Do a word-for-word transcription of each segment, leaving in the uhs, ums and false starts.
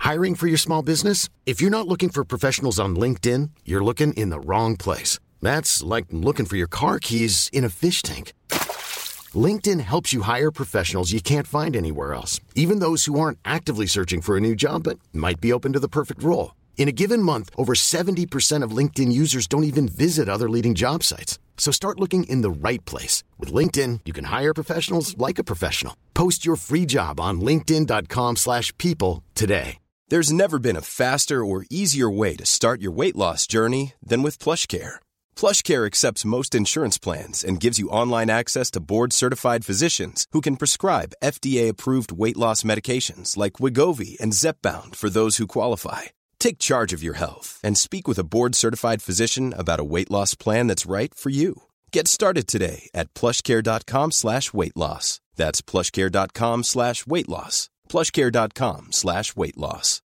Hiring for your small business? If you're not looking for professionals on LinkedIn, you're looking in the wrong place. That's like looking for your car keys in a fish tank. LinkedIn helps you hire professionals you can't find anywhere else, even those who aren't actively searching for a new job but might be open to the perfect role. In a given month, over seventy percent of LinkedIn users don't even visit other leading job sites. So start looking in the right place. With LinkedIn, you can hire professionals like a professional. Post your free job on linkedin.com slash people today. There's never been a faster or easier way to start your weight loss journey than with PlushCare. PlushCare accepts most insurance plans and gives you online access to board-certified physicians who can prescribe F D A-approved weight loss medications like Wegovy and Zepbound for those who qualify. Take charge of your health and speak with a board-certified physician about a weight loss plan that's right for you. Get started today at plushcare.com slash weight loss. That's plushcare.com slash weight loss. plushcare.com slash weight loss.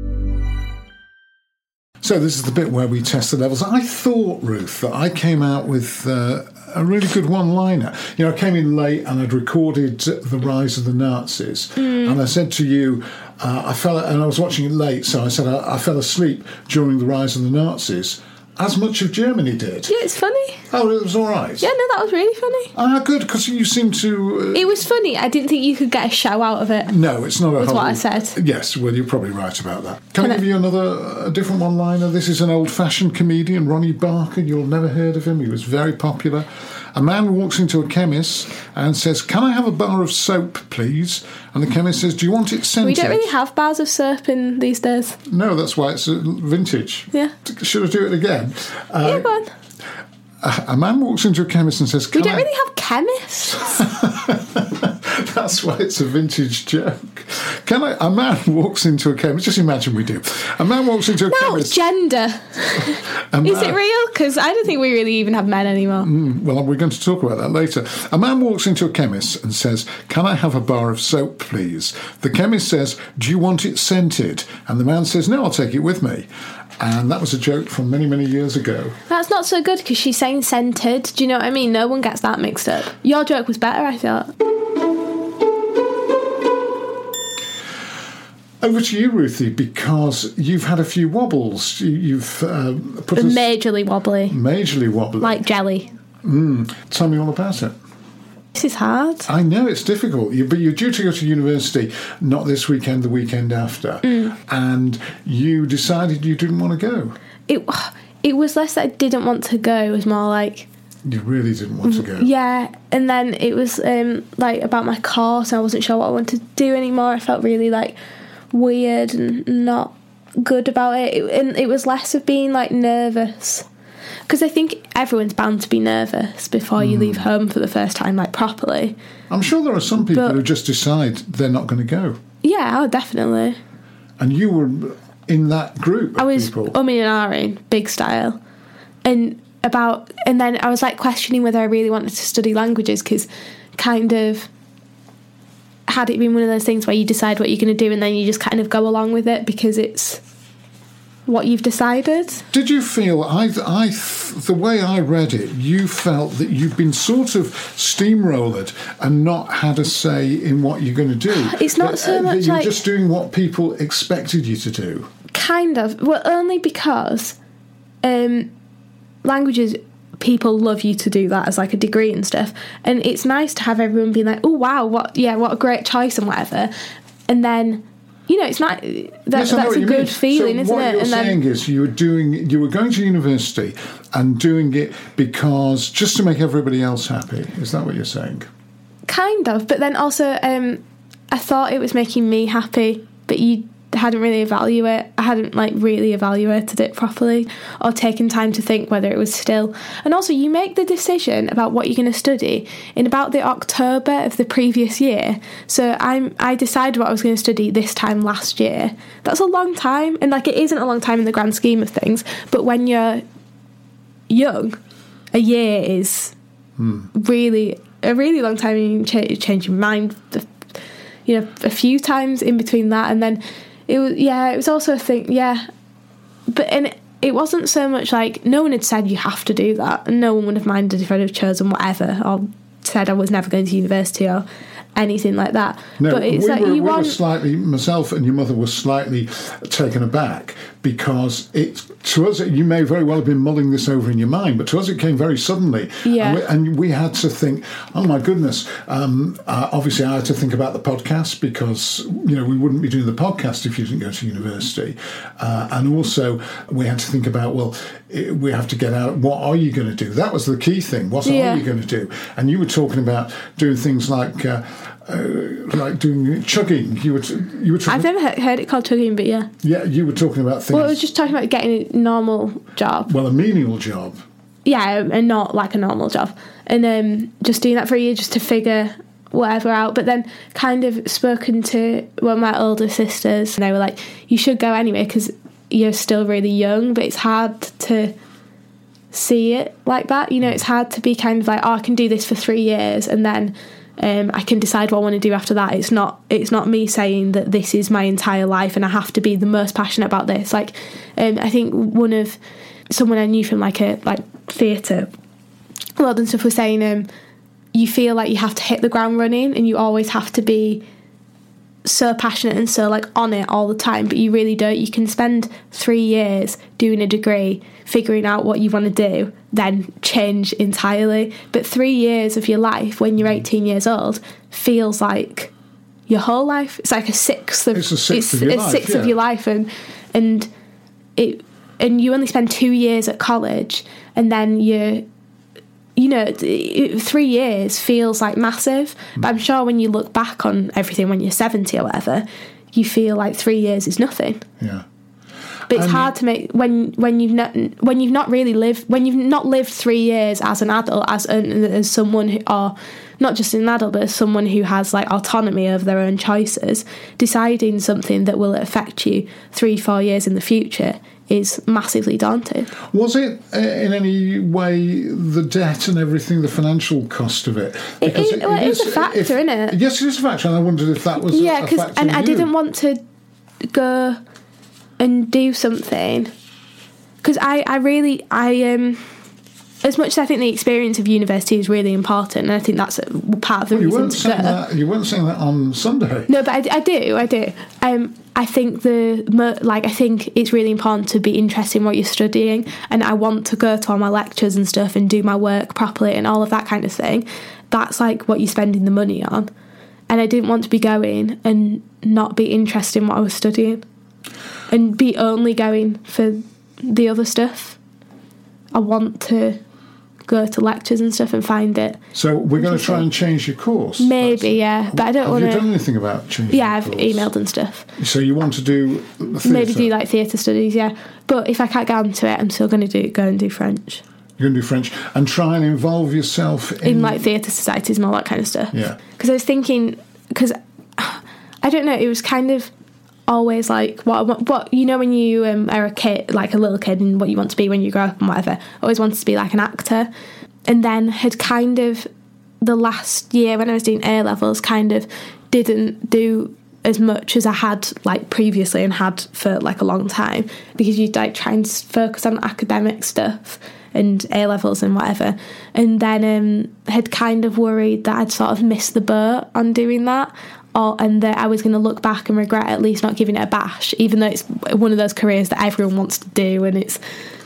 So this is the bit where we test the levels. I thought, Ruth, that I came out with uh, a really good one-liner. You know, I came in late and I'd recorded The Rise of the Nazis. Mm. And I said to you, uh, I fell, and I was watching it late, so I said I, I fell asleep during The Rise of the Nazis, as much of Germany did. Yeah, it's funny. Oh, it was all right. Yeah, no, that was really funny. Ah, good, because you seem to... Uh, it was funny. I didn't think you could get a show out of it. No, it's not a was whole... what I said. Yes, well, you're probably right about that. Can, Can I give I... you another, a different one-liner? This is an old-fashioned comedian, Ronnie Barker. You'll never heard of him. He was very popular. A man walks into a chemist and says, "Can I have a bar of soap, please?" And the chemist says, "Do you want it scented?" We don't really have bars of soap in these days. No, that's why it's vintage. Yeah. Should I do it again? Uh, yeah, go on. A, a man walks into a chemist and says, Can we don't I... really have chemists. That's why it's a vintage joke. Can I? A man walks into a chemist. Just imagine we do. A man walks into a no, chemist. Gender. Man... Is it real? Because I don't think we really even have men anymore. Mm, well, we're going to talk about that later. A man walks into a chemist and says, "Can I have a bar of soap, please?" The chemist says, "Do you want it scented?" And the man says, "No, I'll take it with me." And that was a joke from many, many years ago. That's not so good because she's saying scented. Do you know what I mean? No one gets that mixed up. Your joke was better, I thought. Over to you, Ruthie, because you've had a few wobbles. You, you've uh, put us... Majorly wobbly. Majorly wobbly. Like jelly. Mm. Tell me all about it. This is hard. I know, it's difficult. You, but you're due to go to university, not this weekend, the weekend after. Mm. And you decided you didn't want to go. It, it was less that I didn't want to go. It was more like... You really didn't want to go. Yeah, and then it was um, like about my course. I wasn't sure what I wanted to do anymore. I felt really like weird and not good about it. it and it was less of being like nervous, because I think everyone's bound to be nervous before you mm. leave home for the first time, like properly. I'm sure there are some people but, who just decide they're not going to go. Yeah, oh, definitely. And you were in that group of I was people. umming and ahhing, big style, and about, and then I was like questioning whether I really wanted to study languages, because kind of had it been one of those things where you decide what you're going to do and then you just kind of go along with it because it's what you've decided. Did you feel, I, I, the way I read it, you felt that you've been sort of steamrollered and not had a say in what you're going to do? It's not that, so much that you're like... just doing what people expected you to do. Kind of. Well, only because um, languages... people love you to do that as like a degree and stuff, and it's nice to have everyone being like, oh wow, what yeah what a great choice and whatever, and then you know it's not that, yes, that's a good mean. feeling, so isn't what it? You're and saying then is you were doing you were going to university and doing it because just to make everybody else happy. Is that what you're saying? Kind of, but then also um, I thought it was making me happy, but you hadn't really evaluate I hadn't like really evaluated it properly or taken time to think whether it was still. And also you make the decision about what you're going to study in about the October of the previous year, so I'm I decided what I was going to study this time last year. That's a long time, and like it isn't a long time in the grand scheme of things, but when you're young, a year is hmm. really a really long time, and you can change your mind you know a few times in between that. And then It was yeah. It was also a thing, yeah. But and it, it wasn't so much like no one had said you have to do that, and no one would have minded if I'd have chosen whatever or said I was never going to university. Or anything like that. No, but it's we, like were, you we want were slightly, myself and your mother were slightly taken aback because it, to us, you may very well have been mulling this over in your mind, but to us it came very suddenly. Yeah. And we, and we had to think, oh my goodness, um, uh, obviously I had to think about the podcast because, you know, we wouldn't be doing the podcast if you didn't go to university. Uh, and also we had to think about, well, it, we have to get out, what are you going to do? That was the key thing. What Yeah. are you going to do? And you were talking about doing things like... Uh, Uh, like doing chugging. You were t- you were talking, I've never he- heard it called chugging, but yeah. yeah, you were talking about things. Well, I was just talking about getting a normal job. well, a menial job. Yeah, and not like a normal job. And um, just doing that for a year just to figure whatever out. But then kind of spoken to one of my older sisters, and they were like, you should go anyway because you're still really young, but it's hard to see it like that. You know, it's hard to be kind of like, oh, I can do this for three years and then... Um, I can decide what I want to do after that. It's not it's not me saying that this is my entire life and I have to be the most passionate about this. Like, um, I think one of someone I knew from like a like theatre world and stuff was saying, um, you feel like you have to hit the ground running and you always have to be so passionate and so like on it all the time, but you really don't. You can spend three years doing a degree, figuring out what you want to do, then change entirely. But three years of your life when you're eighteen years old feels like your whole life. It's like a sixth of It's a sixth it's of your a life, sixth yeah. of your life, and and it and you only spend two years at college, and then you. You know, it, it, three years feels like massive, but I'm sure when you look back on everything when you're seventy or whatever, you feel like three years is nothing. Yeah. But it's And hard to make when when you've not when you've not really lived when you've not lived three years as an adult as an, as someone who, or not just an adult but as someone who has like autonomy of their own choices, deciding something that will affect you three four years in the future is massively daunting. Was it uh, in any way the debt and everything, the financial cost of it? It is- well, it is a factor, if- isn't it? Yes, it is a factor, and I wondered if that was Yeah, a because factor. and in I you. didn't want to go and do something because I, I really I um as much as I think the experience of university is really important, and I think that's a part of the Well, you reason weren't to saying go. that. You weren't saying that on Sunday. No, but I, I do, I do. Um, I think the mo- like I think it's really important to be interested in what you're studying, and I want to go to all my lectures and stuff and do my work properly and all of that kind of thing. That's like what you're spending the money on, and I didn't want to be going and not be interested in what I was studying, and be only going for the other stuff. I want to go to lectures and stuff and find it. So we're going to try and change your course. Maybe, yeah, but I don't Have want you done to. anything about changing? Yeah, your I've course? emailed and stuff. So you want to do theatre? Maybe do like theatre studies, yeah. But if I can't get onto it, I'm still going to do go and do French You're going to do French and try and involve yourself in, in like theatre societies and all that kind of stuff. Yeah. Because I was thinking, because I don't know, it was kind of always like what what, what you know when you um, are a kid, like a little kid, and what you want to be when you grow up and whatever. I always wanted to be like an actor, and then had kind of the last year when I was doing A levels, kind of didn't do as much as I had like previously and had for like a long time, because you'd like try and focus on academic stuff and A levels and whatever, and then um, had kind of worried that I'd sort of missed the boat on doing that, or and that I was going to look back and regret at least not giving it a bash, even though it's one of those careers that everyone wants to do, and it's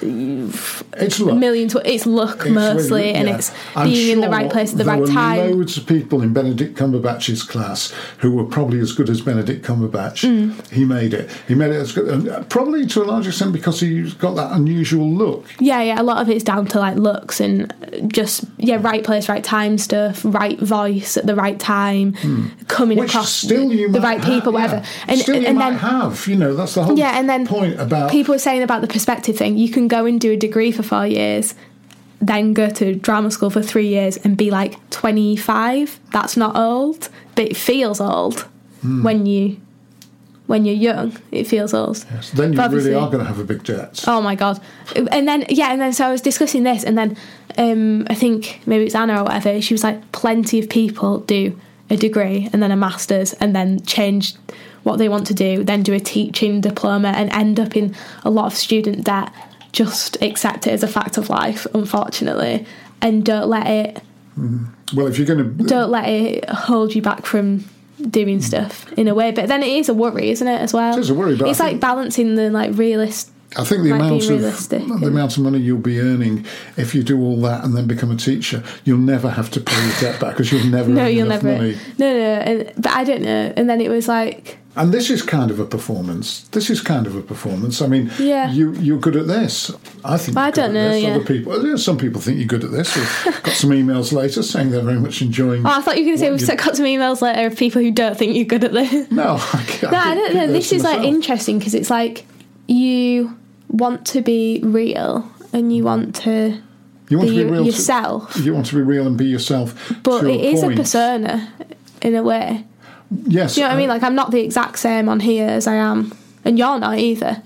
It's luck. millions. It's luck It's mostly, really- and yeah. it's I'm being in the sure right place at the there right were time. Loads of people in Benedict Cumberbatch's class who were probably as good as Benedict Cumberbatch. Mm. He made it. He made it as good, and probably to a large extent because he's got that unusual look. Yeah, yeah, a lot of it's down to like looks and just yeah, right place, right time stuff, right voice at the right time, coming Which across still you the might right people, have, whatever. yeah. And still you and might then have, you know, that's the whole yeah, and then point about people were saying about the perspective thing. You can go and do a degree for four years, then go to drama school for three years and be like twenty-five. That's not old, but it feels old Hmm. when you when you're young. It feels old. Yes, then you But really obviously- are going to have a big debt. Oh my god! And then yeah, and then so I was discussing this, and then um, I think maybe it's Anna or whatever. She was like, plenty of people do a degree and then a master's, and then change what they want to do, then do a teaching diploma, and end up in a lot of student debt. Just accept it as a fact of life, unfortunately, and don't let it. Mm. Well, if you're going to... Don't let it hold you back from doing stuff in a way. But then it is a worry, isn't it, as well? It is a worry, but it's I like think, balancing the like realist. I think the like amount of realistic, the yeah. amount of money you'll be earning if you do all that and then become a teacher, you'll never have to pay your debt back because you'll never No, earn you'll enough never. money. No, no, and, but I don't know. And then it was like, And this is kind of a performance. This is kind of a performance. I mean, Yeah. you, you're good at this. I think I you're good don't at know, this. yeah. Other people, yeah, some people think you're good at this. We've got some emails later saying they're very much enjoying... oh, I thought you were going to say what we've you- got some emails later of people who don't think you're good at this. No, I, can't, No, I don't know. This is like myself. interesting because it's like you want to be real and you want to You want be to be real to- yourself, you want to be real and be yourself. but to it is a point. persona in a way. Yes. Do you know what I uh, mean? Like I'm not the exact same on here as I am, and you're not either.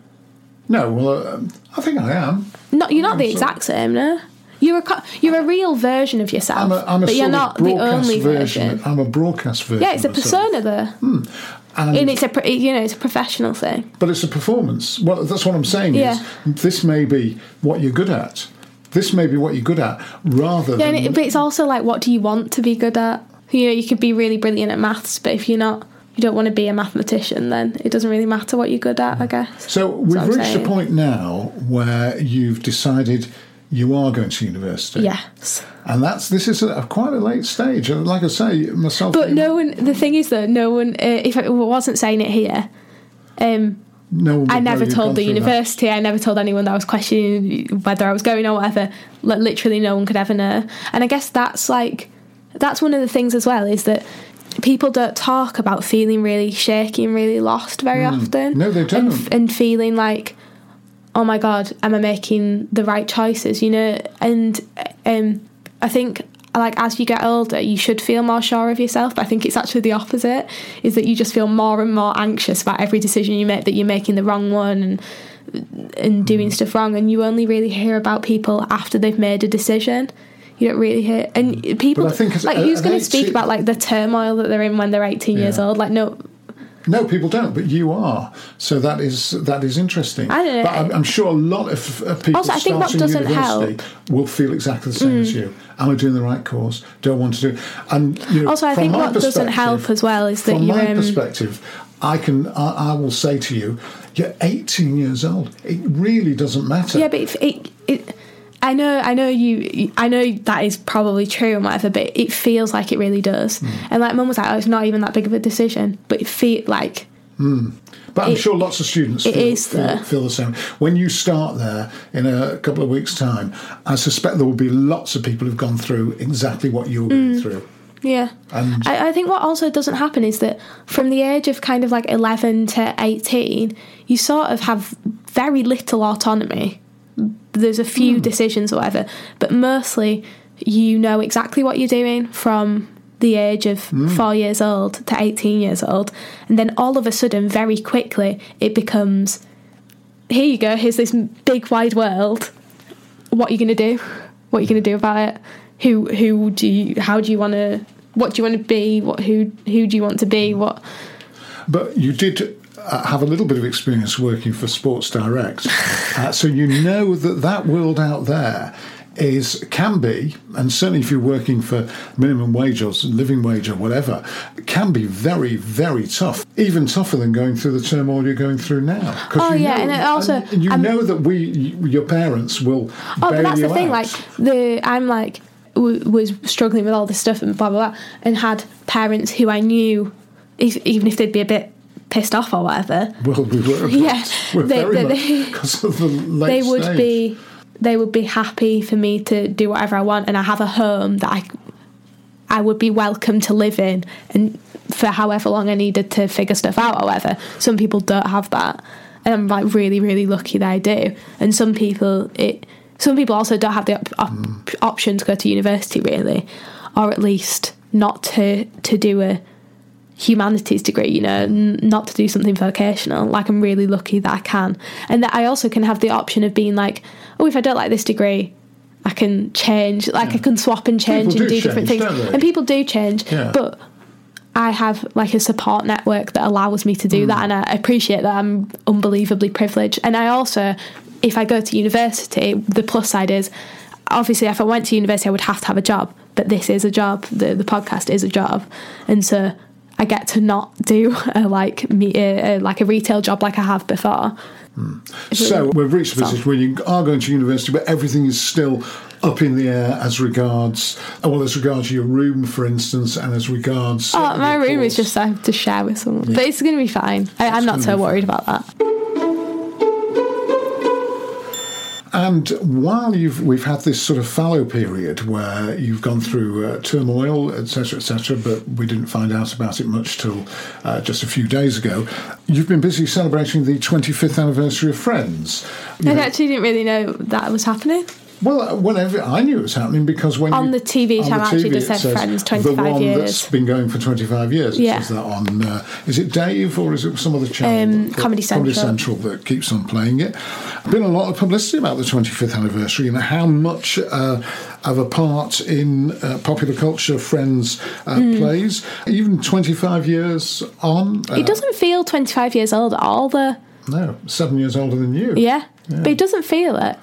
No, well, uh, I think I am. Not you're not the I'm so- exact same, no. You're a co- you're a real version of yourself, I'm a, I'm a but you're sort not of the broadcast only version. version. I'm a broadcast version. Yeah, it's a of myself. persona though, And, and it's a pro- you know it's a professional thing. but it's a performance. Well, that's what I'm saying. Yeah. Is this may be what you're good at. This may be what you're good at, rather Yeah, than. and it, but it's also like, what do you want to be good at? You know, you could be really brilliant at maths, but if you're not, you don't want to be a mathematician, then it doesn't really matter what you're good at, I guess. So we've what I'm reached a saying. point now where you've decided you are going to university. Yes. And that's this is a, quite a late stage. And like I say, myself. But no one, the thing is though, no one, uh, if I wasn't saying it here, um, no one would I know never you'd told gone the through that. university, I never told anyone that I was questioning whether I was going or whatever. Like, literally no one could ever know. And I guess that's like, that's one of the things as well, is that people don't talk about feeling really shaky and really lost very often. No, they don't. And, and feeling like, oh my God, am I making the right choices, you know? And um, I think, like, as you get older, you should feel more sure of yourself, but I think it's actually the opposite, is that you just feel more and more anxious about every decision you make, that you're making the wrong one and and doing Mm. stuff wrong, and you only really hear about people after they've made a decision. You don't really hear, and people, But I think as- like, who's at going to speak eighteen about, like, the turmoil that they're in when they're eighteen years Yeah. old? Like, no... No, people don't, but you are. So that is that is interesting. I don't know. But I'm, I'm sure a lot of uh, people Also, I think what starting doesn't university help- will feel exactly the same Mm. as you. Am I doing the right course? Do I want to do? And you know, Also, I from think my what doesn't perspective- help as well is that from you're... my Um, perspective, I can I, I will say to you, you're eighteen years old. It really doesn't matter. yeah, but it, it, it I know, I know you. I know that is probably true and whatever, but it feels like it really does. Mm. And like Mum was like, "Oh, it's not even that big of a decision," but it feel like But I'm It- sure lots of students it feel, is feel, there. feel the same. When you start there in a couple of weeks' time, I suspect there will be lots of people who've gone through exactly what you're going Mm. through. yeah. And I, I think what also doesn't happen is that from the age of kind of like eleven to eighteen, you sort of have very little autonomy. There's a few decisions or whatever, but mostly you know exactly what you're doing from the age of four years old to eighteen years old, and then all of a sudden, very quickly, it becomes, here you go, here's this big wide world. What are you going to do? What are you going to do about it? Who who do you? How do you want to? What do you want to be? What who who do you want to be? What? But you did uh, have a little bit of experience working for Sports Direct, uh, so you know that that world out there is can be, and certainly if you're working for minimum wage or living wage or whatever, can be very, very tough. Even tougher than going through the turmoil you're going through now. 'Cause Oh, you yeah, know, and it also- and you um, know that we, your parents will. Oh, bail but that's you the thing. out. Like the I'm like w- was struggling with all this stuff and blah blah blah, and had parents who I knew, if, even if they'd be a bit pissed off or whatever, Well, we were. Yeah, we're they- very they- much they- because of the late they would stage. be they would be happy for me to do whatever I want, and I have a home that I I would be welcome to live in, and for however long I needed to figure stuff out or whatever. Some people don't have that, and I'm like really really lucky that I do. And some people it some people also don't have the op- op- option to go to university really, or at least not to to do a humanities degree, you know, n- not to do something vocational. Like, I'm really lucky that I can, and that I also can have the option of being like, oh, if I don't like this degree, I can change, like I can swap and change People and do do different change, things, don't they? and people do change. Yeah. But I have like a support network that allows me to do that, and I appreciate that. I'm unbelievably privileged. And I also, if I go to university, the plus side is, obviously if I went to university I would have to have a job, but that this is a job, the the podcast is a job, and so I get to not do a like me a, a, like a retail job like I have before. Hmm. So we've reached a position where you are going to university, but everything is still up in the air as regards, well, as regards your room, for instance, and as regards. Oh, my room is just I have to share with someone, yeah. But it's going to be fine. I, I'm not so worried about that. And while you've we've had this sort of fallow period where you've gone through uh, turmoil, et cetera, et cetera, but we didn't find out about it much till uh, just a few days ago, you've been busy celebrating the twenty-fifth anniversary of Friends. You I know, actually didn't really know that was happening. Well, whenever I knew it was happening because when on you, the T V channel actually just said says Friends twenty-five the one years. That's been going for twenty-five years. It Yeah. says that on uh, is it Dave or is it some other channel? Um, that, Comedy Central. Comedy Central that keeps on playing it. Been a lot of publicity about the twenty-fifth anniversary and how much uh, of a part in uh, popular culture Friends uh, mm. plays. Even twenty-five years on, uh, it doesn't feel twenty-five years old at all, though. No, seven years older than you. Yeah, yeah. But it doesn't feel it.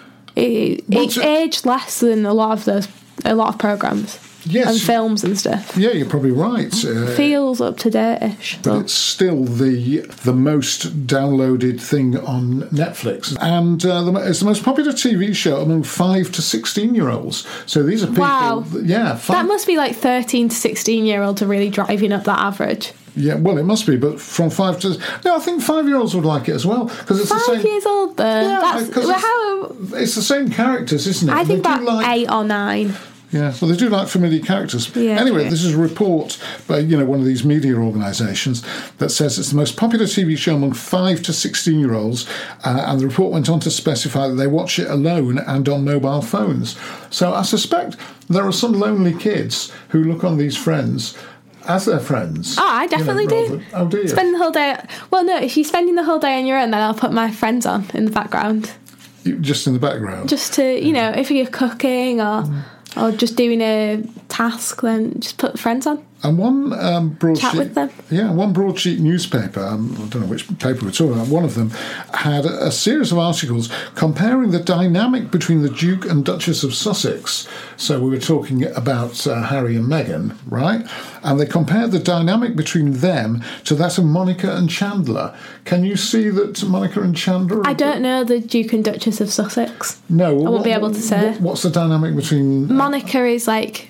It, it's aged less than a lot of those, a lot of programmes. Yes. And films and stuff. Yeah, you're probably right. Uh, Feels up to date-ish. But so. It's still the the most downloaded thing on Netflix. And uh, the, it's the most popular T V show among five to sixteen-year-olds. So these are people... Wow. That, yeah. Five, that must be like thirteen to sixteen-year-olds are really driving up that average. Yeah, well, it must be, but from five to... No, I think five-year-olds would like it as well. Because it's Five the same, years old, though? Yeah, That's, it's, how, it's the same characters, isn't it? I think they about like, eight or nine. Yeah, well, they do like familiar characters. Yeah, anyway, true. This is a report by, you know, one of these media organisations that says it's the most popular T V show among five to sixteen-year-olds, uh, and the report went on to specify that they watch it alone and on mobile phones. So I suspect there are some lonely kids who look on these Friends as their friends. Oh, I definitely you know, do. Rather, oh, do you? Spend the whole day... Well, no, if you're spending the whole day on your own, then I'll put my Friends on in the background. You, just in the background? Just to, you know, if you're cooking or... Mm. Or just doing a task, then just put Friends on. And one um, broadsheet, chat with them. Yeah, one broadsheet newspaper. Um, I don't know which paper we're talking about. One of them had a, a series of articles comparing the dynamic between the Duke and Duchess of Sussex. So we were talking about uh, Harry and Meghan, right? And they compared the dynamic between them to that of Monica and Chandler. Can you see that Monica and Chandler? I don't know the Duke and Duchess of Sussex. No, well, I won't what, be able to say. What, what's the dynamic between? Monica is like.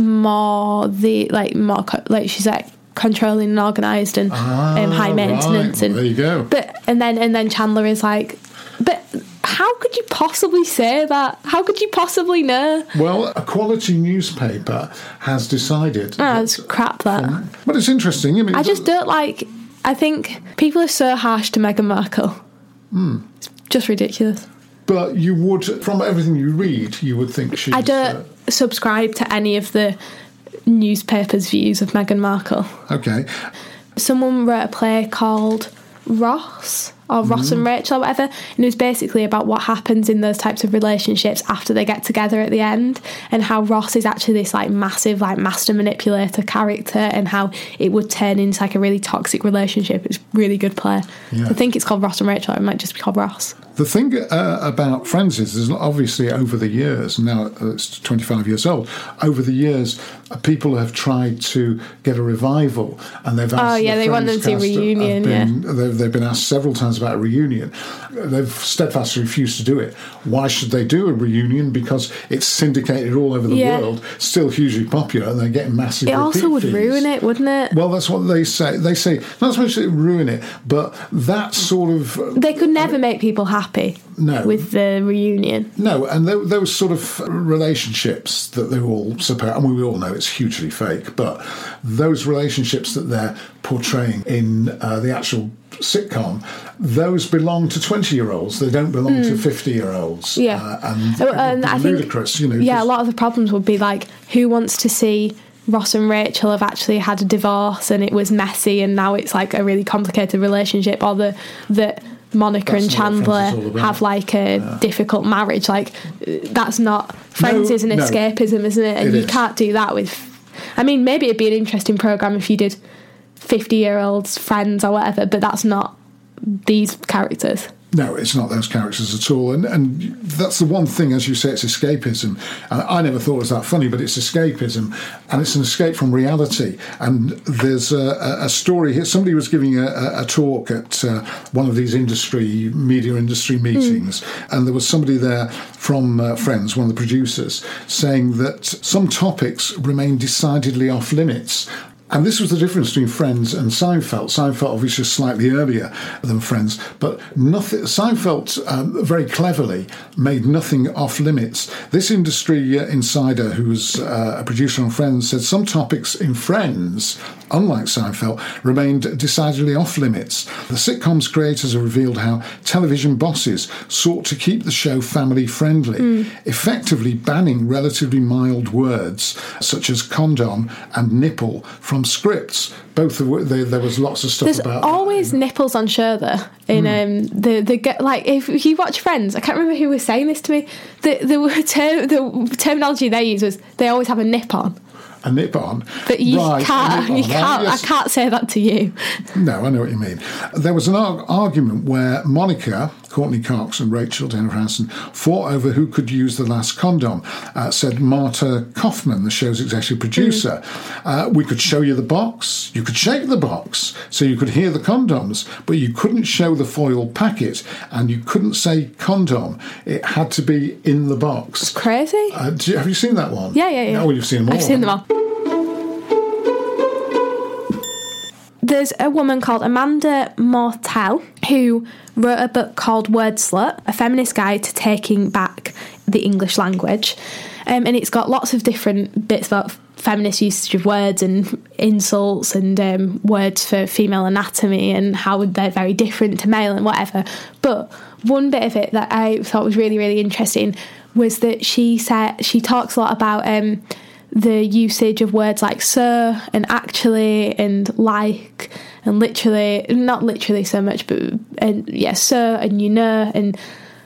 More the like more co- like she's like controlling and organised and ah, um, high maintenance right. and Well, there you go. But and then and then Chandler is like, but how could you possibly say that? How could you possibly know? Well, a quality newspaper has decided. Oh, it's crap that. Um, but it's interesting. I mean, I just don't like. I think people are so harsh to Meghan Markle. Mm. It's just ridiculous. But you would, from everything you read, you would think she's... I don't uh, subscribe to any of the newspapers' views of Meghan Markle. Okay. Someone wrote a play called Ross, or Ross mm. and Rachel, or whatever, and it was basically about what happens in those types of relationships after they get together at the end, and how Ross is actually this like massive like master manipulator character, and how it would turn into like a really toxic relationship. It's a really good play. Yeah. I think it's called Ross and Rachel, or it might just be called Ross. The thing uh, about Friends is, is obviously over the years, now it's twenty-five years old, over the years uh, people have tried to get a revival, and they've asked oh yeah, the they want them to reunion. Been, yeah, they've, they've been asked several times about a reunion. They've steadfastly refused to do it. Why should they do a reunion? Because it's syndicated all over the yeah. world, still hugely popular, and they're getting massive. It also would fees. ruin it, wouldn't it? Well, that's what they say. They say not so much that it would ruin it, but that sort of uh, they could never make people happy. No. With the reunion. No, and th- those sort of relationships that they all support, and we all know it's hugely fake, but those relationships that they're portraying in uh, the actual sitcom, those belong to twenty-year-olds. They don't belong mm. to fifty-year-olds. Yeah. Uh, and oh, and I ludicrous, think, you know. Yeah, a lot of the problems would be like, who wants to see Ross and Rachel have actually had a divorce and it was messy and now it's like a really complicated relationship, or the that Monica that's and Chandler have like a yeah. difficult marriage. Like that's not Friends no, is an no. escapism, isn't it? And it you is. Can't do that with. I mean, maybe it'd be an interesting program if you did fifty-year-olds Friends or whatever, but that's not these characters. No, it's not those characters at all. And and that's the one thing, as you say, it's escapism. And I never thought it was that funny, but it's escapism. And it's an escape from reality. And there's a, a story here. Somebody was giving a, a talk at uh, one of these industry, media industry meetings. Mm. And there was somebody there from uh, Friends, one of the producers, saying that some topics remain decidedly off limits. And this was the difference between Friends and Seinfeld. Seinfeld obviously slightly earlier than Friends, but nothing. Seinfeld um, very cleverly made nothing off limits. This industry uh, insider, who was uh, a producer on Friends, said some topics in Friends, unlike Seinfeld, remained decidedly off limits. The sitcom's creators have revealed how television bosses sought to keep the show family-friendly, mm. effectively banning relatively mild words such as condom and nipple from scripts. Both of they, there was lots of stuff There's about. There's always that. nipples on show there. In mm. um the the like if you watch Friends, I can't remember who was saying this to me. The the term the terminology they use was they always have a nip on. A nip on, but you right, can't. You can't. Yes. I can't say that to you. No, I know what you mean. There was an arg- argument where Monica, Courtney Cox, and Rachel Jennifer Aniston fought over who could use the last condom. Uh, said Marta Kaufman, the show's executive producer, mm. uh, "We could show you the box. You could shake the box, so you could hear the condoms, but you couldn't show the foil packet, and you couldn't say condom. It had to be in the box." It's crazy. Uh, do you, have you seen that one? Yeah, yeah, yeah. Oh, well, you've seen them all. I've seen them all. There's a woman called Amanda Mortel who wrote a book called Word Slut, a feminist guide to taking back the English language. Um, and it's got lots of different bits about feminist usage of words and insults and um, words for female anatomy and how they're very different to male and whatever. But one bit of it that I thought was really, really interesting was that she said she talks a lot about um, the usage of words like so and actually and like and literally, not literally so much, but and yeah, so and you know and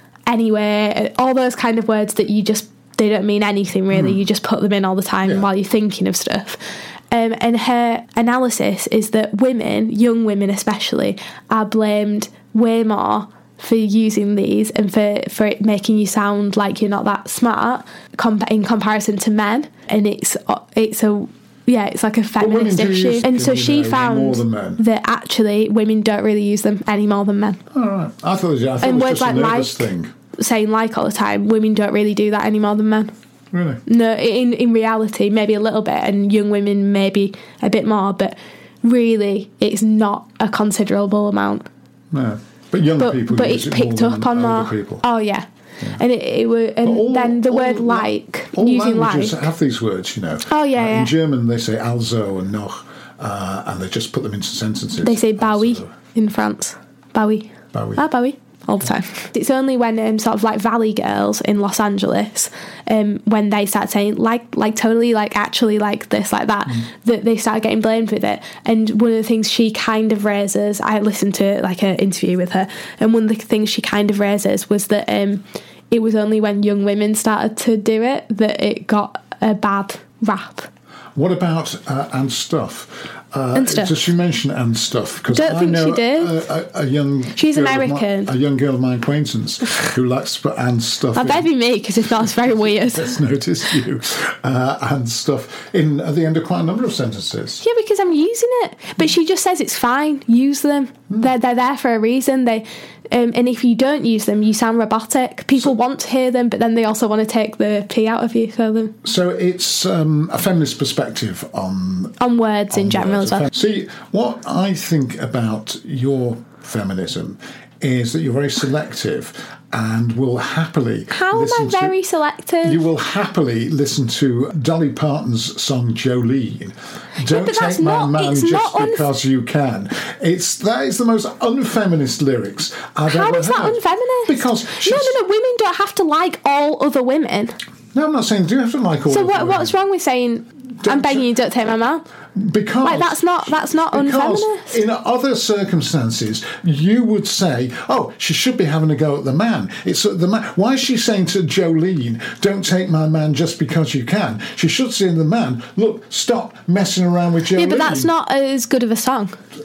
anyway, all those kind of words that you just, they don't mean anything really, mm. you just put them in all the time yeah. while you're thinking of stuff. Um, and her analysis is that women, young women especially, are blamed way more for using these and for, for it making you sound like you're not that smart comp- in comparison to men. And it's it's a yeah it's like a feminist issue. Use, and so she know, found that actually women don't really use them any more than men. All right. I thought, I thought and it was words just like a nervous like, thing. Saying like all the time, women don't really do that any more than men. Really? No, in, in reality, maybe a little bit, and young women maybe a bit more, but really it's not a considerable amount. No. But young but, people but use it's it picked more up than on more. People. Oh yeah. yeah. And it, it were, and all, then the all, word like, all using languages like. have these words, you know. Oh yeah, uh, yeah. In German they say also and noch, uh, and they just put them into sentences. They say Bowie also. in France. Bowie. Bowie. Ah, Bowie. All the time. It's only when um, sort of like Valley Girls in Los Angeles, um, when they start saying like, like totally, like actually, like this, like that, mm. that they start getting blamed with it. And one of the things she kind of raises, I listened to like an interview with her, and one of the things she kind of raises was that um, it was only when young women started to do it that it got a bad rap. What about uh, and stuff? Uh, and stuff. Does she mention and stuff? Because don't I think know she did. A, a, a young she's American. My, a young girl of my acquaintance who likes to put and stuff. I bet it'd be me because if not, it's very weird. Let's notice you uh, and stuff in at the end of quite a number of sentences. Yeah, because I'm using it, but she just says it's fine. Use them. Mm. They're they're there for a reason. They. Um, and if you don't use them, you sound robotic. People so, want to hear them, but then they also want to take the pee out of you. So, them. so it's um, a feminist perspective on on words on in general as well. Fem- See, what I think about your feminism is that you're very selective and will happily How am I very to, selective? You will happily listen to Dolly Parton's song Jolene. Don't yeah, take my not, man just unf- because you can. It's that is the most unfeminist lyrics I've How ever is that heard. unfeminist? Because no, no, no. Women don't have to like all other women. No, I'm not saying do you have to like all. So other what, women. what's wrong with saying don't I'm begging you don't take my man? Because like that's not that's not because unfeminist. In other circumstances, you would say, "Oh, she should be having a go at the man." It's the man. Why is she saying to Jolene, "Don't take my man just because you can"? She should say to the man, "Look, stop messing around with Jolene." Yeah, but that's not as good of a song.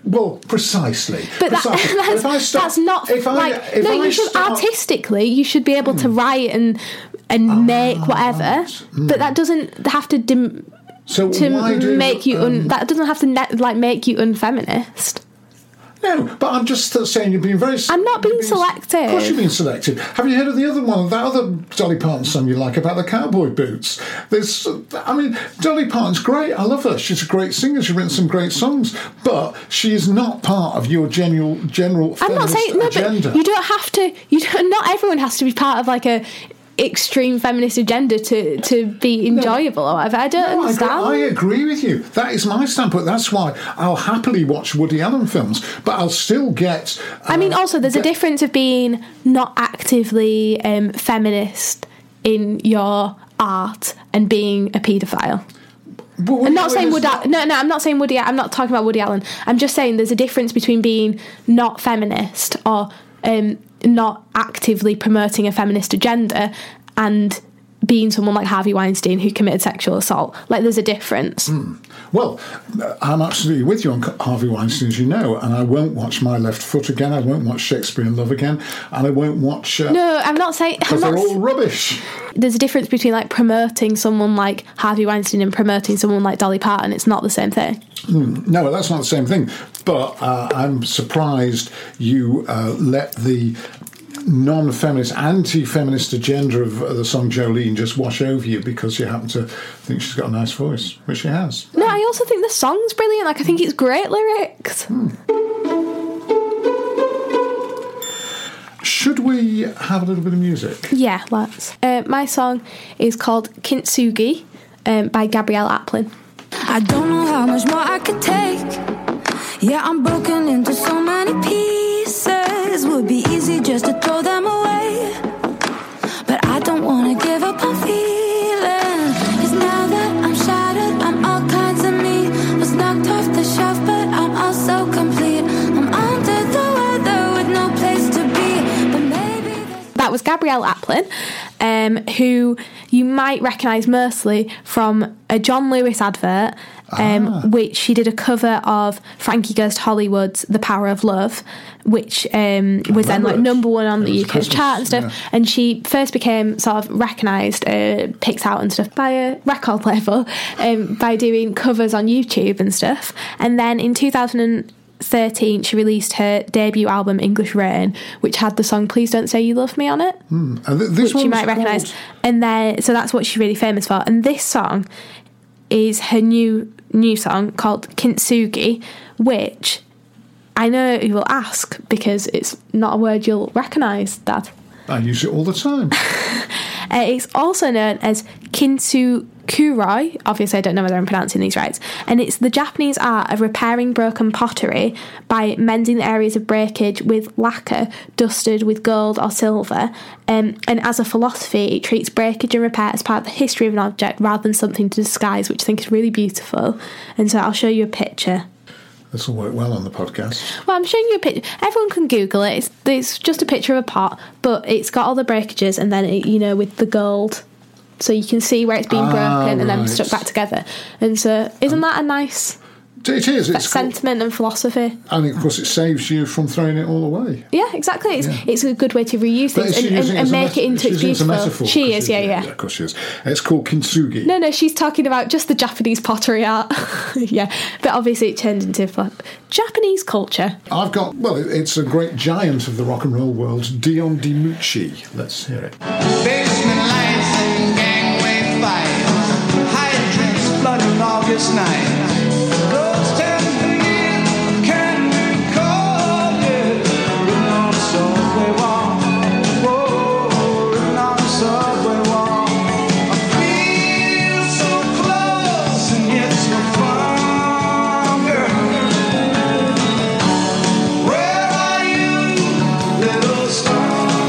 Well, precisely. But that, precisely. that's, if I start, that's not if like I, if no. I You should start, artistically. You should be able to write and and Ah, make whatever. right. But that doesn't have to dim, so to why do, make you. Un, um, that doesn't have to ne- like make you unfeminist. No, but I'm just saying you're being very... I'm not being you're selective. Of course you're being selective. Have you heard of the other one, that other Dolly Parton song you like about the cowboy boots? There's, I mean, Dolly Parton's great. I love her. She's a great singer. She's written some great songs. But she is not part of your general, general I'm not feminist saying... No, agenda. but you don't have to... You don't, not everyone has to be part of like a... extreme feminist agenda to, to be enjoyable or whatever. I don't No, understand. I agree, I agree with you. That is my standpoint. That's why I'll happily watch Woody Allen films, but I'll still get... Uh, I mean, also, there's a difference of being not actively um, feminist in your art and being a paedophile. But I'm not saying Woody. not... No, no, I'm not saying Woody. I'm not talking about Woody Allen. I'm just saying there's a difference between being not feminist or um, not actively promoting a feminist agenda and being someone like Harvey Weinstein who committed sexual assault. Like, there's a difference. Mm. Well, I'm absolutely with you on Harvey Weinstein, as you know, and I won't watch My Left Foot again. I won't watch Shakespeare in Love again, and I won't watch... Uh, no, I'm not saying... Because I'm they're not, all rubbish. There's a difference between, like, promoting someone like Harvey Weinstein and promoting someone like Dolly Parton. It's not the same thing. Mm, no, that's not the same thing. But uh, I'm surprised you uh, let the non-feminist, anti-feminist agenda of the song Jolene just wash over you because you happen to think she's got a nice voice, which she has. No, I also think the song's brilliant. Like, I think it's great lyrics. Hmm. Should we have a little bit of music? Yeah, let's. Uh, my song is called Kintsugi um, by Gabrielle Aplin. I don't know how much more I could take. Yeah, I'm broken into so many pieces. Would be easy just to throw them away, but I don't want to give up on feeling. 'Cause now that I'm shattered, I'm all kinds of me. Was knocked off the shelf, but I'm also complete. I'm under the weather with no place to be, but maybe that was Gabrielle Aplin, um, who you might recognise mostly from a John Lewis advert, um, ah. which she did a cover of Frankie Goes to Hollywood's The Power of Love, which um, was then like it. number one on It the was U K Christmas, chart and stuff. yeah. And she first became sort of recognised, uh, picked out and stuff by a record label um, by doing covers on YouTube and stuff. And then in two thousand thirteen she released her debut album English Rain, which had the song Please Don't Say You Love Me on it, Mm. And th- this which you one might was recognise. called- And then so that's what she's really famous for. And this song is her new new song called Kintsugi, which I know you will ask because it's not a word you'll recognise, Dad. I use it all the time. Uh, it's also known as kintsukuroi. Obviously, I don't know whether I'm pronouncing these right. And it's the Japanese art of repairing broken pottery by mending the areas of breakage with lacquer dusted with gold or silver. Um, and as a philosophy, it treats breakage and repair as part of the history of an object rather than something to disguise, which I think is really beautiful. And so I'll show you a picture. This will work well on the podcast. Well, I'm showing you a picture. Everyone can Google it. It's, it's just a picture of a pot, but it's got all the breakages and then, it, you know, with the gold. So you can see where it's been Ah, broken and then right. stuck back together. And so, isn't that a nice It is. It's cool. sentiment and philosophy? And of course, it saves you from throwing it all away. Yeah, exactly. It's, Yeah. it's a good way to reuse But things is she and, and, using it and as a make met- it into she's its using it as a beautiful. metaphor, She 'cause is, yeah, yeah. Yeah, of course she is. It's called kintsugi. No, no, she's talking about just the Japanese pottery art. Yeah, but obviously it turned into like, Japanese culture. I've got, well, it- it's a great giant of the rock and roll world, Dion DiMucci. Let's hear it. Basement lights and gangway fights, hydrants flooding August night. Those ten million can recall it. Written on the subway wall, whoa, written on the subway wall. I feel so close and yet so far, girl. Where are you, little star?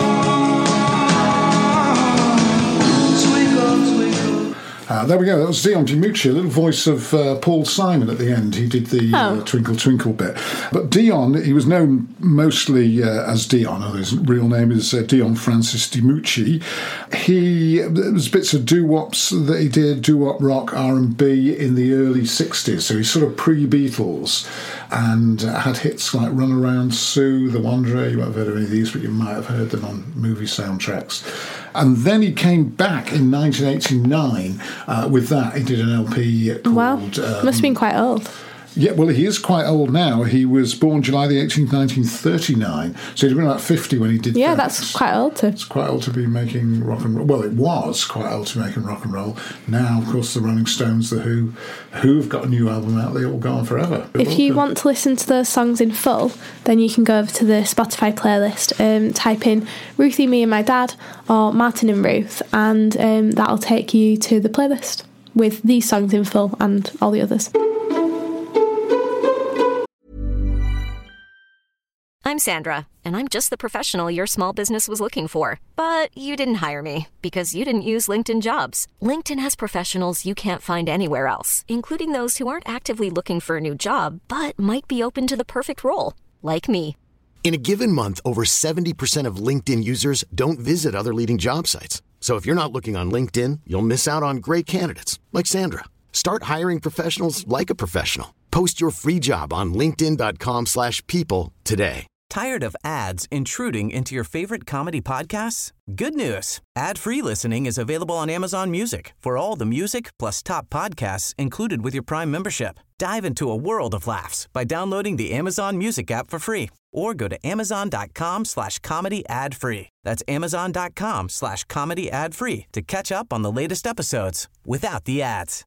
Twinkle, twinkle. Uh, there we go. That was Dion DiMucci, a little voice of uh, Paul Simon at the end. He did the uh, Oh. Twinkle Twinkle bit. But Dion, he was known mostly uh, as Dion. Oh, his real name is uh, Dion Francis DiMucci. He there was bits of doo-wops that he did, doo-wop rock, R and B in the early sixties. So he's sort of pre-Beatles. and uh, had hits like Run Around Sue, The Wanderer. You won't have heard of any of these, but you might have heard them on movie soundtracks. And then he came back in nineteen eighty-nine uh, with that. He did an L P called... Wow, Um, must have been quite old. Yeah, well, he is quite old now. He was born July the eighteenth, nineteen thirty-nine. So he'd been about fifty when he did Yeah, that. that's quite old too. It's quite old to be making rock and roll. Well, it was quite old to be making rock and roll. Now, of course, the Rolling Stones, the Who, who've got a new album out. They all go on forever. If you want to listen to those songs in full, then you can go over to the Spotify playlist, um, type in Ruthie, Me and My Dad or Martin and Ruth, and um, that'll take you to the playlist with these songs in full and all the others. I'm Sandra, and I'm just the professional your small business was looking for. But you didn't hire me because you didn't use LinkedIn Jobs. LinkedIn has professionals you can't find anywhere else, including those who aren't actively looking for a new job, but might be open to the perfect role, like me. In a given month, over seventy percent of LinkedIn users don't visit other leading job sites. So if you're not looking on LinkedIn, you'll miss out on great candidates like Sandra. Start hiring professionals like a professional. Post your free job on linkedin.com slash people today. Tired of ads intruding into your favorite comedy podcasts? Good news. Ad-free listening is available on Amazon Music for all the music plus top podcasts included with your Prime membership. Dive into a world of laughs by downloading the Amazon Music app for free or go to amazon.com slash comedy ad free. That's amazon.com slash comedy ad free to catch up on the latest episodes without the ads.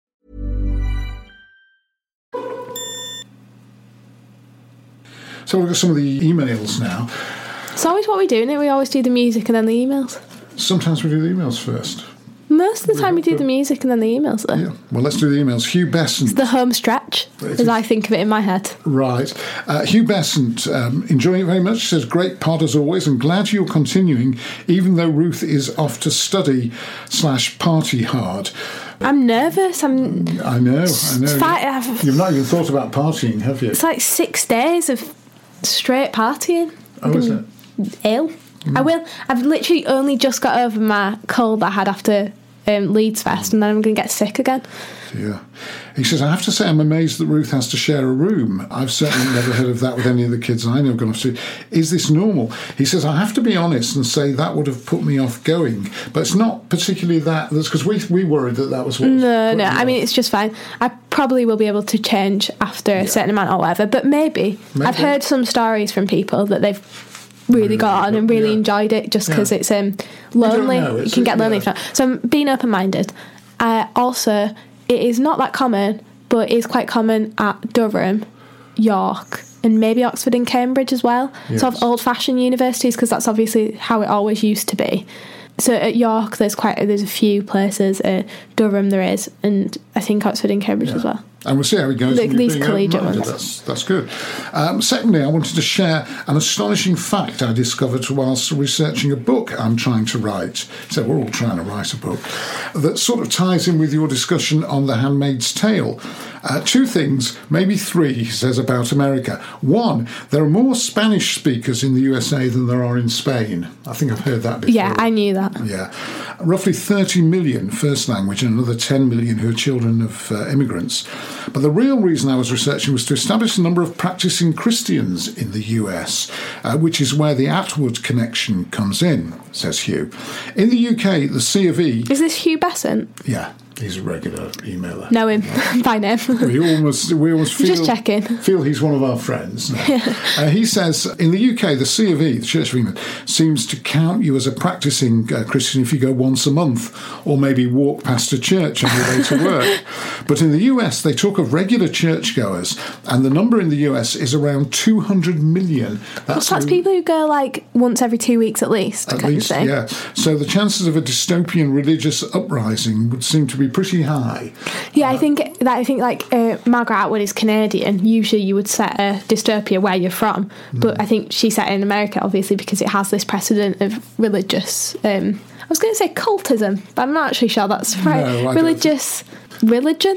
So we've got some of the emails now. It's always what we do, isn't it? We always do the music and then the emails. Sometimes we do the emails first. Most of the time we do the music and then the emails, though. Yeah. Well, let's do the emails. Hugh Besant. It's the home stretch, as I think of it in my head. Right. Uh, Hugh Besant, um, enjoying it very much, says, great pod as always, and glad you're continuing, even though Ruth is off to study slash party hard. I'm nervous. I'm. I know, I know. Fight, You've not even thought about partying, have you? It's like six days of straight partying. Oh, is it? Ill. Mm. I will. I've literally only just got over my cold that I had after um, Leeds Fest, and then I'm going to get sick again. Yeah. He says, I have to say I'm amazed that Ruth has to share a room. I've certainly never heard of that with any of the kids I know have gone off to. Is this normal? He says, I have to be honest and say that would have put me off going. But it's not particularly that. That's because we, we worried that that was what was No, no. I mean, it's just fine. I probably will be able to change after yeah. a certain amount or whatever. But maybe. maybe. I've heard some stories from people that they've really, really got on and really yeah. enjoyed it just because yeah. it's um, lonely. You can get lonely. Yeah. So I'm being open-minded. Uh, also, it is not that common, but it is quite common at Durham, York, and maybe Oxford and Cambridge as well. Yes. Sort of old-fashioned universities, because that's obviously how it always used to be. So at York, there's quite there's a few places. At Durham, there is, and I think Oxford and Cambridge yeah. as well. And we'll see how it goes. The, these collegiate ones. That's, that's good. Um, secondly, I wanted to share an astonishing fact I discovered whilst researching a book I'm trying to write. So we're all trying to write a book that sort of ties in with your discussion on The Handmaid's Tale. Uh, two things, maybe three, he says, about America. One, there are more Spanish speakers in the U S A than there are in Spain. I think I've heard that before. Yeah, I knew that. Yeah. Roughly thirty million first language and another ten million who are children of uh, immigrants. But the real reason I was researching was to establish the number of practicing Christians in the U S, uh, which is where the Atwood connection comes in, says Hugh. In the U K, the C of E... Is this Hugh Besant? Yeah. He's a regular emailer. Know him by name. we almost, we almost feel, just checking. feel he's one of our friends. No. uh, he says, in the U K, the C of E, the Church of England, seems to count you as a practicing uh, Christian if you go once a month or maybe walk past a church on your way to work. But in the U S, they talk of regular churchgoers, and the number in the U S is around two hundred million. That's, well, that's people who go like once every two weeks at least. At least, yeah. So the chances of a dystopian religious uprising would seem to be pretty high. Yeah, uh, I think that I think like uh, Margaret Atwood is Canadian. Usually, you would set a dystopia where you're from, but mm. I think she set it in America, obviously, because it has this precedent of religious. Um, I was going to say cultism, but I'm not actually sure that's right. No, religious religion.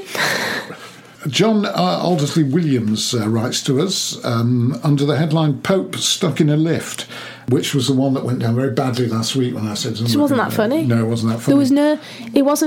John uh, Aldersley Williams uh, writes to us um, under the headline "Pope Stuck in a Lift," which was the one that went down very badly last week when I said. It wasn't that funny. No, it wasn't that funny. There was no. It wasn't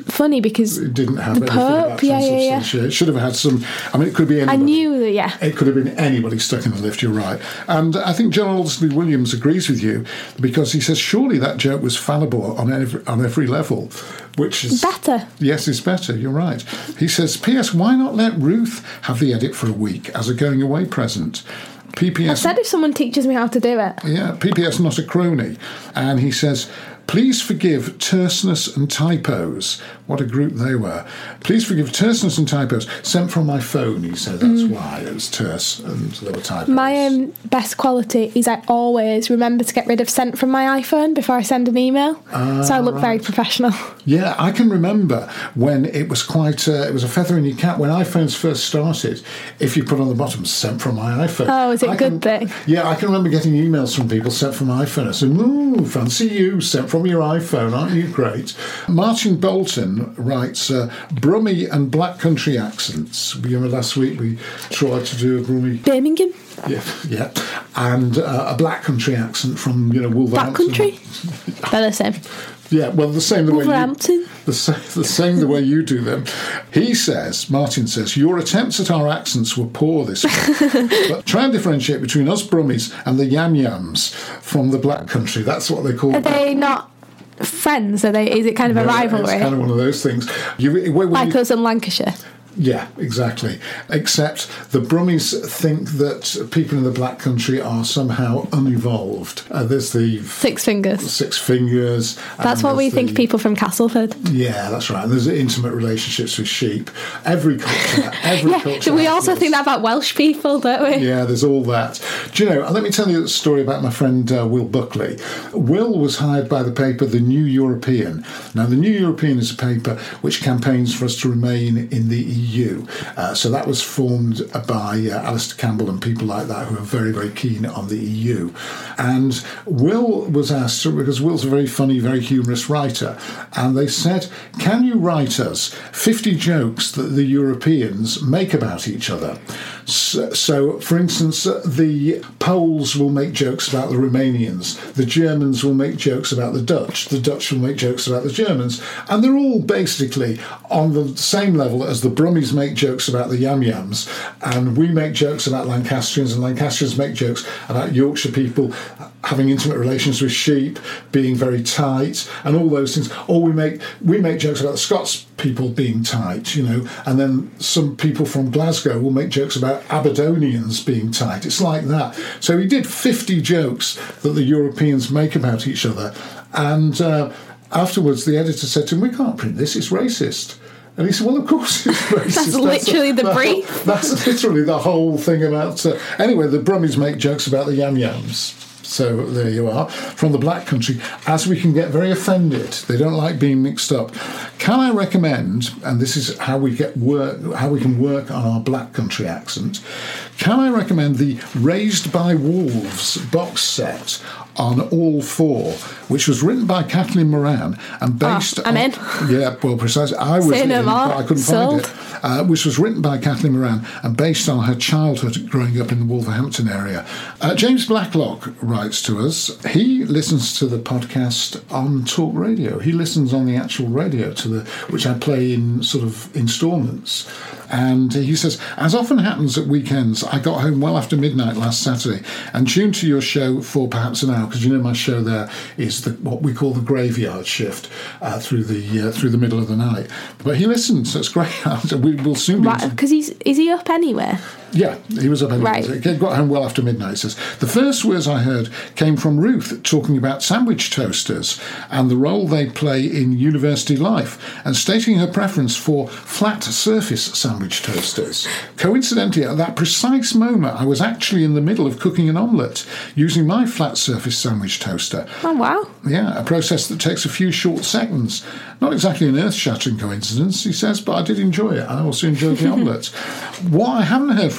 funny because it didn't have the anything Pope, about yeah, yeah, yeah. It should have had some. I mean, it could be anybody. I knew that, yeah. It could have been anybody stuck in the lift. You're right, and I think John Aldersley Williams agrees with you because he says surely that joke was fallible on every on every level, which is better. Yes, it's better. You're right. He says, P S Why not let Ruth have the edit for a week as a going away present? P P S. I said if someone teaches me how to do it. Yeah, P P S not a crony. And he says, please forgive terseness and typos. What a group they were. Please forgive terseness and typos. Sent from my phone, he said. That's mm. why it was terse and there were typos. My um, best quality is I always remember to get rid of sent from my iPhone before I send an email. Uh, so I look right. very professional. Yeah, I can remember when it was quite, uh, it was a feather in your cap. When iPhones first started, if you put on the bottom, sent from my iPhone. Oh, is it I a good can, thing? Yeah, I can remember getting emails from people sent from my iPhone. I said, ooh, fancy you, sent from your iPhone. Aren't you great? Martin Bolton writes, uh, Brummie and Black Country accents. Remember last week we tried to do a Brummie... Birmingham? Yeah, yeah. And uh, a Black Country accent from, you know, Wolverhampton. Black Country? They're the same. Yeah, well, the same the way you, the, the same the way you do them. He says, Martin says, your attempts at our accents were poor this week. But try and differentiate between us Brummies and the Yam Yams from the Black Country. That's what they call Are them. they not friends? Are they? Is it kind of a no, rivalry? It's kind of one of those things. You, when like you, us in Lancashire. Yeah, exactly. Except the Brummies think that people in the Black Country are somehow unevolved. Uh, there's the... Six fingers. Six fingers. That's what we the, think people from Castleford. Yeah, that's right. And there's intimate relationships with sheep. Every culture... Every yeah, culture we also this. think that about Welsh people, don't we? Yeah, there's all that. Do you know, let me tell you a story about my friend uh, Will Buckley. Will was hired by the paper The New European. Now, The New European is a paper which campaigns for us to remain in the E U. E U. Uh, so that was formed by uh, Alistair Campbell and people like that who are very, very keen on the E U. And Will was asked, because Will's a very funny, very humorous writer, and they said, can you write us fifty jokes that the Europeans make about each other? So, so for instance, the Poles will make jokes about the Romanians, the Germans will make jokes about the Dutch, the Dutch will make jokes about the Germans, and they're all basically on the same level as the Brummies make jokes about the Yam Yams, and we make jokes about Lancastrians, and Lancastrians make jokes about Yorkshire people having intimate relations with sheep, being very tight, and all those things. Or we make we make jokes about the Scots people being tight, you know, and then some people from Glasgow will make jokes about Aberdonians being tight. It's like that. So he did fifty jokes that the Europeans make about each other, and uh, afterwards the editor said to him, we can't print this, it's racist. And he said, well, of course it's racist. That's literally that's the, the brief. Whole, that's literally the whole thing about... Uh, anyway, the Brummies make jokes about the Yam Yams. So there you are, from the Black Country, as we can get very offended. They don't like being mixed up. Can I recommend, and this is how we get work, how we can work on our Black Country accent, can I recommend the Raised by Wolves box set on All Four, which was written by Kathleen Moran and based oh, I'm on... in. Yeah, well, precisely. I was Say in, no more. but I couldn't Sold. find it. Uh, which was written by Kathleen Moran and based on her childhood growing up in the Wolverhampton area. Uh, James Blacklock writes to us. He listens to the podcast on Talk Radio. He listens on the actual radio to the which I play in sort of instalments. And he says, as often happens at weekends, I got home well after midnight last Saturday and tuned to your show for perhaps an hour, because you know my show there is the, what we call the graveyard shift uh, through the uh, through the middle of the night. But he listens, so it's great. we will soon be... Right, because he's is he up anywhere? Yeah, he was up anyway. Right. He got home well after midnight, he says. The first words I heard came from Ruth talking about sandwich toasters and the role they play in university life, and stating her preference for flat surface sandwich toasters. Coincidentally, at that precise moment, I was actually in the middle of cooking an omelette using my flat surface sandwich toaster. Oh, wow. Yeah, a process that takes a few short seconds. Not exactly an earth-shattering coincidence, he says, but I did enjoy it. I also enjoyed the omelette. What I haven't heard for a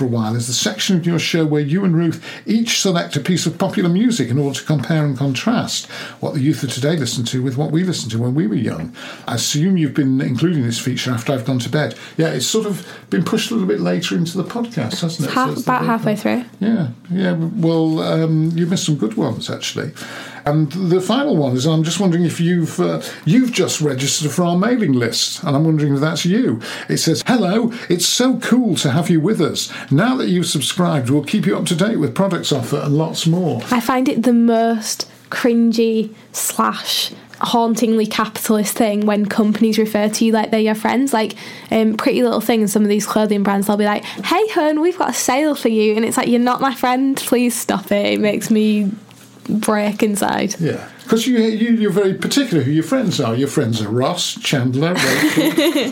a while is the section of your show where you and Ruth each select a piece of popular music in order to compare and contrast what the youth of today listen to with what we listened to when we were young. I assume you've been including this feature after I've gone to bed. Yeah, it's sort of been pushed a little bit later into the podcast, hasn't it? Half, so about halfway through. Yeah, yeah. Well, um, you missed some good ones, actually. And the final one is, I'm just wondering if you've uh, you've just registered for our mailing list, and I'm wondering if that's you. It says, hello, it's so cool to have you with us. Now that you've subscribed, we'll keep you up to date with products offer and lots more. I find it the most cringy slash hauntingly capitalist thing when companies refer to you like they're your friends. Like um, Pretty Little Thing and some of these clothing brands, they'll be like, hey hun, we've got a sale for you, and it's like, you're not my friend, please stop it. It makes me break inside. Yeah, because you, you, you're very particular who your friends are. Your friends are Ross, Chandler, Rachel.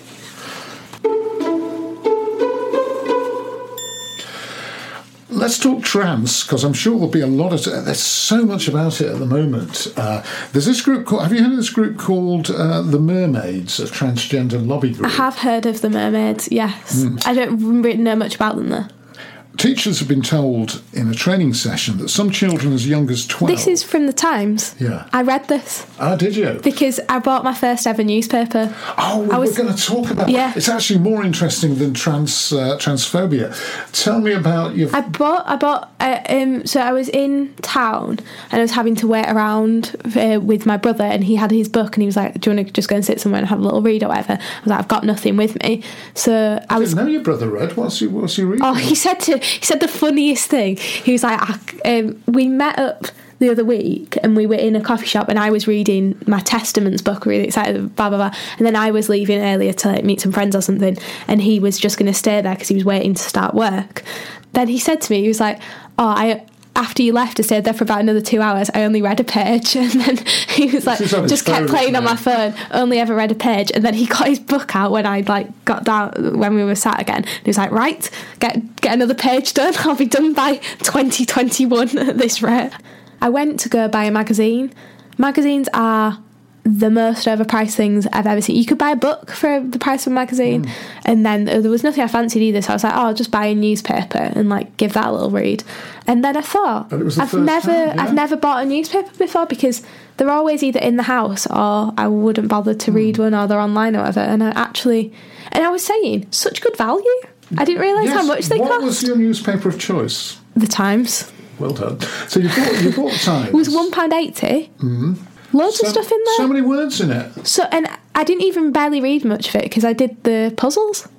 Let's talk trans, because I'm sure there'll be a lot of... There's so much about it at the moment. Uh, there's this group called... Have you heard of this group called uh, The Mermaids, a transgender lobby group? I have heard of The Mermaids, yes. Mm. I don't really know much about them, though. Teachers have been told in a training session that some children as young as twelve... This is from the Times. Yeah. I read this. Ah, did you? Because I bought my first ever newspaper. Oh, we I was, we're going to talk about yeah. It's actually more interesting than trans uh, transphobia. Tell me about your... I bought... I bought... Uh, um, so I was in town and I was having to wait around uh, with my brother, and he had his book and he was like, do you want to just go and sit somewhere and have a little read or whatever? I was like, I've got nothing with me. So I, I was... didn't know your brother read. What's he, what's he reading? Oh, he said to... He said the funniest thing. He was like, I, um, we met up the other week and we were in a coffee shop and I was reading my Testaments book, really excited, blah, blah, blah. And then I was leaving earlier to like, meet some friends or something, and he was just going to stay there because he was waiting to start work. Then he said to me, he was like, oh, I... after you left, I stayed there for about another two hours. I only read a page. And then he was like, just kept playing on my phone, only ever read a page. And then he got his book out when I like got down, when we were sat again. And he was like, right, get get another page done. I'll be done by twenty twenty-one at this rate. I went to go buy a magazine. Magazines are the most overpriced things I've ever seen. You could buy a book for the price of a magazine, mm. and then there was nothing I fancied either, so I was like, oh, I'll just buy a newspaper and like give that a little read. And then I thought, I've never time, yeah. I've never bought a newspaper before, because they're always either in the house or I wouldn't bother to mm. read one, or they're online or whatever. And I actually, and I was saying, such good value. I didn't realise yes. how much they what cost. What was your newspaper of choice? The Times. Well done. So you bought, you bought Times. It was one pound eighty. Mm. Loads so, of stuff in there. So many words in it. So, and I didn't even barely read much of it because I did the puzzles.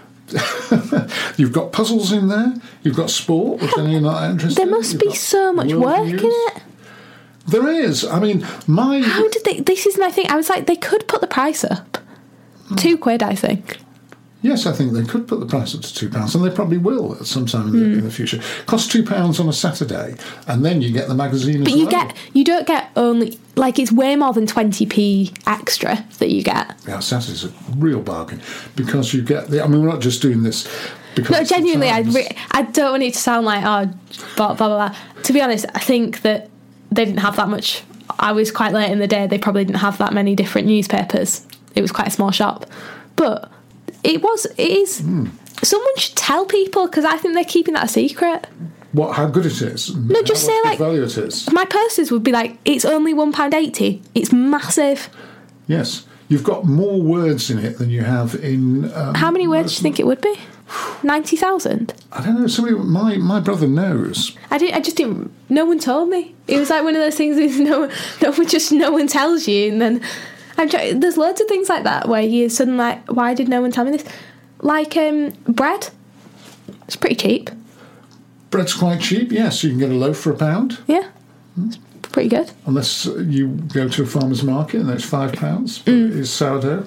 You've got puzzles in there. You've got sport, which I know you're not interested in. There must You've be so much work news. in it. There is. I mean, my... How did they... This is my thing. I was like, they could put the price up. Hmm. Two quid, I think. Yes, I think they could put the price up to two pounds, and they probably will at some time in the, mm. in the future. Costs two pounds on a Saturday, and then you get the magazine. But as you well. get you don't get only like it's way more than twenty p extra that you get. Yeah, Saturday's a real bargain because you get the. I mean, we're not just doing this because no, genuinely, I re- I don't want it to sound like oh, blah blah blah. To be honest, I think that they didn't have that much. I was quite late in the day. They probably didn't have that many different newspapers. It was quite a small shop, but. It was, it is, mm. someone should tell people, because I think they're keeping that a secret. What, how good it is? No, just say like, value it is. My posters would be like, it's only one pound eighty. It's massive. Yes. You've got more words in it than you have in... Um, how many words do you think it would be? ninety thousand? I don't know. Somebody, my, my brother knows. I didn't, I just didn't, no one told me. It was like one of those things, is no, no one just, no one tells you, and then... I'm trying, there's loads of things like that where you suddenly like, why did no one tell me this? Like um, bread. It's pretty cheap. Bread's quite cheap, yes. You can get a loaf for a pound. Yeah. It's pretty good. Unless you go to a farmer's market and it's five pounds. But mm. It's sourdough.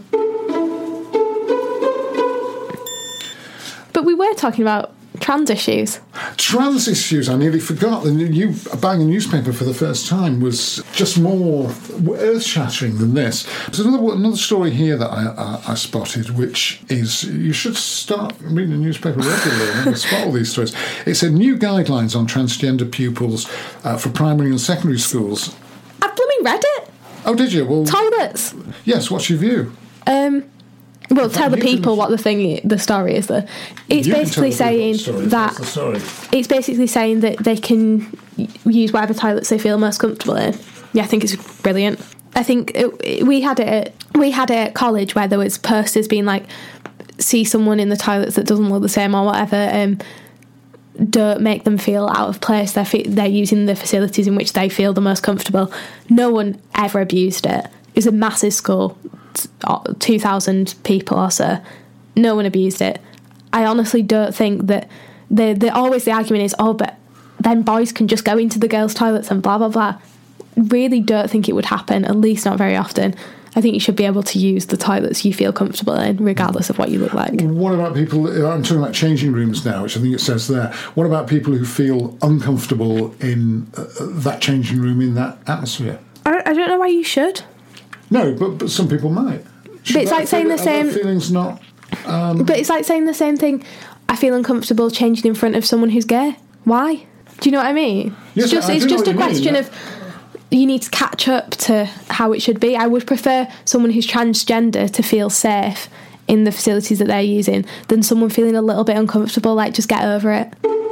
But we were talking about trans issues. Trans issues, I nearly forgot. The you buying a newspaper for the first time was just more earth-shattering than this. There's another another story here that I, I, I spotted, which is you should start reading a newspaper regularly and spot all these stories. It said new guidelines on transgender pupils uh, for primary and secondary schools. I blooming read it. Oh, did you? Well, toilets. Yes. What's your view? Um. Well, In tell fact, the you can- people what the thing, the story is. Though it's You can basically tell the people saying what the story is. that That's the story. it's basically saying that they can y- use whatever toilets they feel most comfortable in. Yeah, I think it's brilliant. I think it, we had it. At, we had it at college where there was posters being like, "See someone in the toilets that doesn't look the same" or whatever. Um, don't make them feel out of place. They're fe- they're using the facilities in which they feel the most comfortable. No one ever abused it. It was a massive school, two thousand people or so. No one abused it. I honestly don't think that the the always the argument is, oh, but then boys can just go into the girls' toilets and blah blah blah. Really don't think it would happen. At least not very often. I think you should be able to use the toilets you feel comfortable in, regardless of what you look like. What about people, I'm talking about changing rooms now, which I think it says there. What about people who feel uncomfortable in uh, that changing room, in that atmosphere? I, I don't know why you should. No, but, but some people might. Should But it's that like saying feel- the are their same- feelings not... Um, But it's like saying the same thing. I feel uncomfortable changing in front of someone who's gay. Why? Do you know what I mean? Yes, it's just, I it's do know just a what you mean, question yeah. of you need to catch up to how it should be. I would prefer someone who's transgender to feel safe in the facilities that they're using than someone feeling a little bit uncomfortable. Like, just get over it.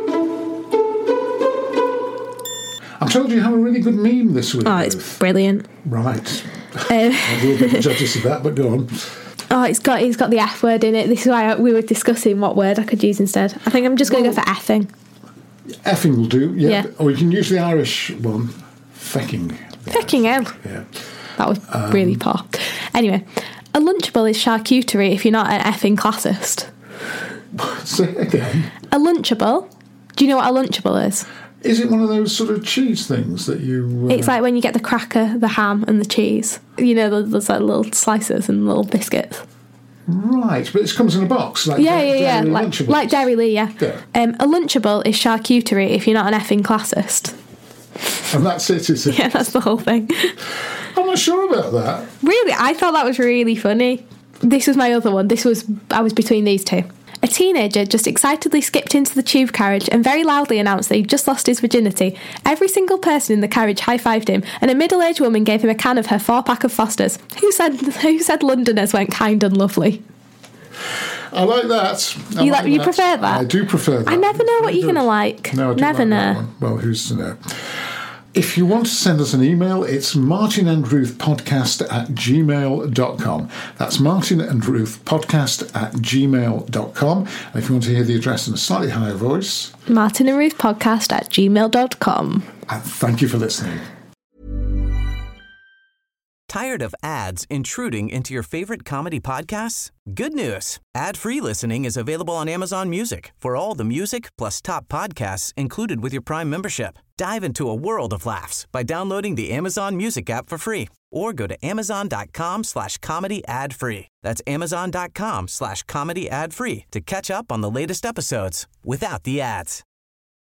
I'm told you have a really good meme this week. Oh, it's Ruth. brilliant. Right. Uh, I will be the judges of that, but go on. Oh, it's got it's got the F word in it. This is why we were discussing what word I could use instead. I think I'm just going to Well- go for effing. Effing will do, yeah. Yeah. Or you can use the Irish one. Fecking. Fucking hell. Yeah. That was Um, really poor. Anyway, a lunchable is charcuterie if you're not an effing classist. Say it again. A lunchable? Do you know what a lunchable is? Is it one of those sort of cheese things that you... Uh, It's like when you get the cracker, the ham and the cheese. You know, there's like little slices and little biscuits. Right, but it comes in a box. Like Yeah, da- yeah, yeah. Dairy Like, Lunchables. like Dairy Lee, yeah. Yeah. Um, a lunchable is charcuterie if you're not an effing classist. And that's it, is it? Yeah, that's the whole thing. I'm not sure about that. Really, I thought that was really funny. This was my other one. This was, I was between these two. A teenager just excitedly skipped into the tube carriage and very loudly announced that he'd just lost his virginity. Every single person in the carriage high-fived him, and a middle-aged woman gave him a can of her four-pack of Fosters. Who said Who said Londoners went kind and lovely? I like that. I You like- you prefer that? I do prefer that. I never know what Very you're good. gonna like. No, I do Never like that know. one. Well, who's to know? If you want to send us an email, it's martin and ruth podcast at gmail dot com. That's martin and ruth podcast at gmail dot com. And if you want to hear the address in a slightly higher voice, Martin and Ruth podcast at gmail dot com. and thank you for listening. Tired of ads intruding into your favorite comedy podcasts? Good news. Ad-free listening is available on Amazon Music for all the music plus top podcasts included with your Prime membership. Dive into a world of laughs by downloading the Amazon Music app for free or go to amazon.com slash comedy ad free. That's amazon.com slash comedy ad free to catch up on the latest episodes without the ads.